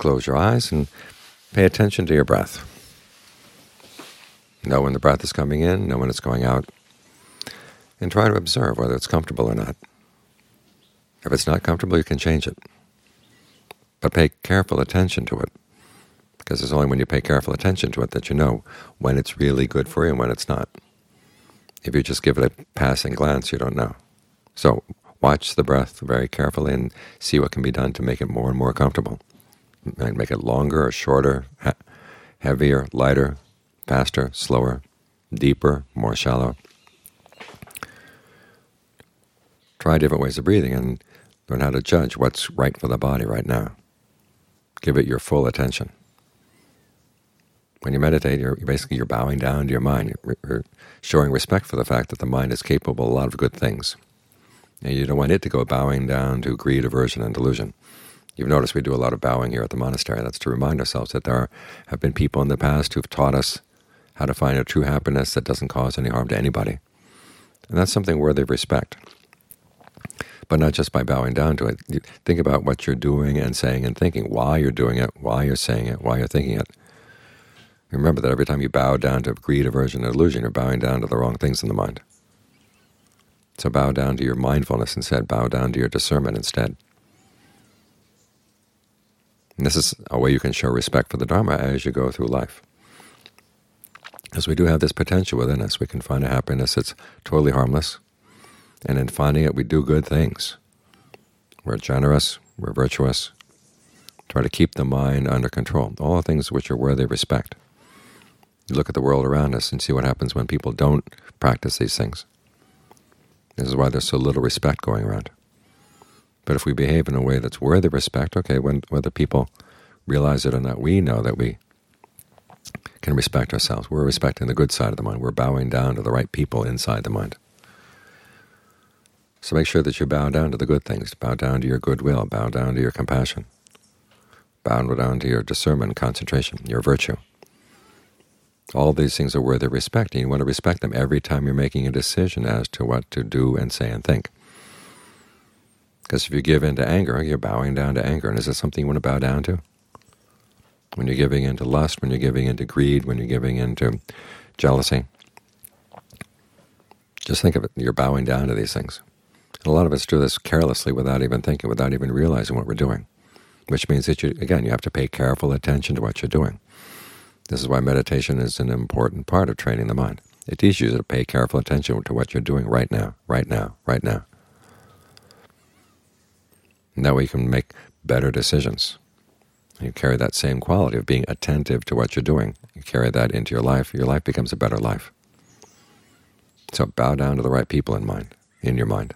close your eyes and pay attention to your breath. Know when the breath is coming in, know when it's going out, and try to observe whether it's comfortable or not. If it's not comfortable, you can change it. But pay careful attention to it, because it's only when you pay careful attention to it that you know when it's really good for you and when it's not. If you just give it a passing glance, you don't know. So watch the breath very carefully and see what can be done to make it more and more comfortable. And make it longer or shorter, heavier, lighter, faster, slower, deeper, more shallow. Try different ways of breathing and learn how to judge what's right for the body right now. Give it your full attention. When you meditate, you're bowing down to your mind. You're showing respect for the fact that the mind is capable of a lot of good things. And you don't want it to go bowing down to greed, aversion, and delusion. You've noticed we do a lot of bowing here at the monastery. That's to remind ourselves that there have been people in the past who've taught us how to find a true happiness that doesn't cause any harm to anybody. And that's something worthy of respect. But not just by bowing down to it. You think about what you're doing and saying and thinking, why you're doing it, why you're saying it, why you're thinking it. Remember that every time you bow down to greed, aversion, and delusion, you're bowing down to the wrong things in the mind. So bow down to your mindfulness instead. Bow down to your discernment instead. And this is a way you can show respect for the Dharma as you go through life. Because we do have this potential within us. We can find a happiness that's totally harmless. And in finding it, we do good things. We're generous, we're virtuous, try to keep the mind under control, all the things which are worthy of respect. You look at the world around us and see what happens when people don't practice these things. This is why there's so little respect going around. But if we behave in a way that's worthy of respect, okay, whether people realize it or not, we know that we can respect ourselves. We're respecting the good side of the mind. We're bowing down to the right people inside the mind. So make sure that you bow down to the good things, bow down to your goodwill, bow down to your compassion, bow down to your discernment, concentration, your virtue. All these things are worthy of respect, and you want to respect them every time you're making a decision as to what to do and say and think. Because if you give in to anger, you're bowing down to anger. And is it something you want to bow down to? When you're giving in to lust, when you're giving in to greed, when you're giving in to jealousy, just think of it. You're bowing down to these things. And a lot of us do this carelessly without even thinking, without even realizing what we're doing, which means that, you have to pay careful attention to what you're doing. This is why meditation is an important part of training the mind. It teaches you to pay careful attention to what you're doing right now, right now, right now. And that way you can make better decisions. You carry that same quality of being attentive to what you're doing. You carry that into your life becomes a better life. So bow down to the right people in your mind.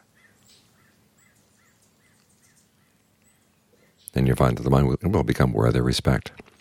And you find that the mind will become worthy of respect.